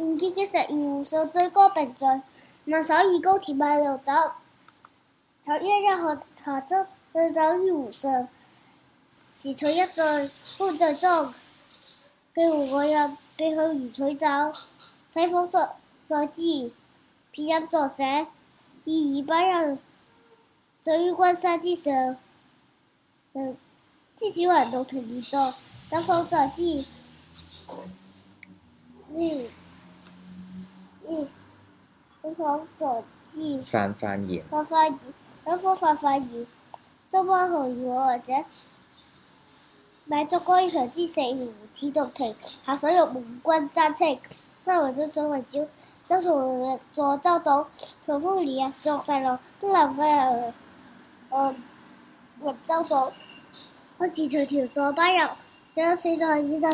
連結嘅石湖上最高並聚，萬首以高田馬路走。頭一日下晝對酒於湖上，時取一醉歡醉中。寄湖過日，別去如取酒。西風在枝，偏飲作者。意二百人，醉於君山之上。知子雲洞庭而坐，等風在枝。等風在枝。 泛泛然。 等風泛泛然，周灣豪如我來者。乃作歌以長之四湖似洞庭，下水玉夢君山青。山為津水為沼，周從坐洲島。從豐年作大浪，東南飛雲州島。看似長條坐班遊，這四座以